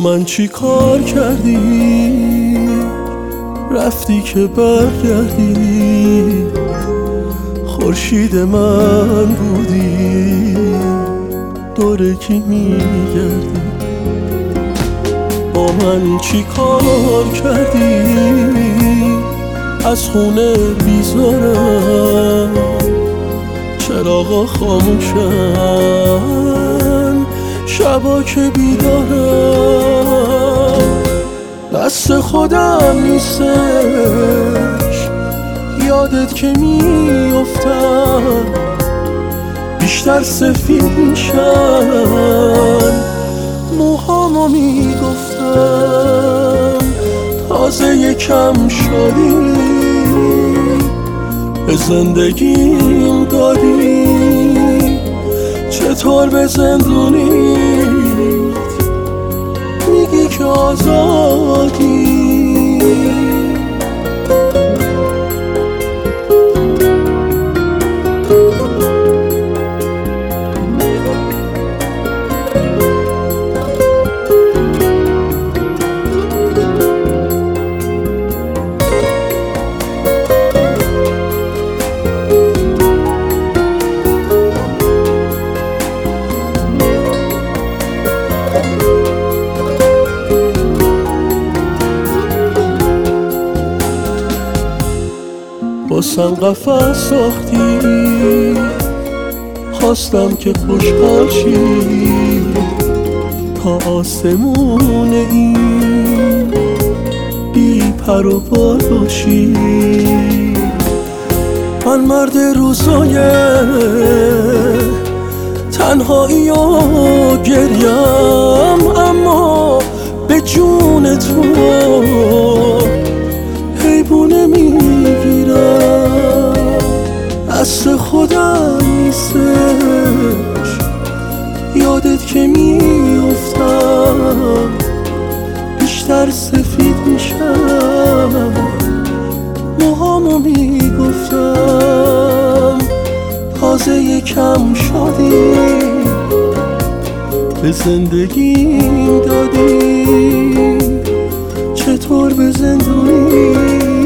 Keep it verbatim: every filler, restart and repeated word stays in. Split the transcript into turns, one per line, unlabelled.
من چی کار کردی رفتی که برگردی، خورشید من بودی دور کی میگردی. با من چی کار کردی از خونه بیزارم، چراغا خاموشن شبا که بیدارم. دست خودم نیستش یادت که میافتم، بیشتر سفید میشن موهامو میگفتم. تازه یکم شدی به زندگیم دادی، چطور به زندونیت میگی که آزادی. واسم قفس ساختی، خواستم که خوشحال شی تا آسمون این بی پر و بال باشی. من مرد روزای تنهایی و گریم، اما به جون تو حیبونه میگیرم. دست خودم نیستش یادت که میافتم، بیشتر سفید میشم موهامو میگفتم. تازه یکم شدی به زندگیم دادی، چطور به زندونی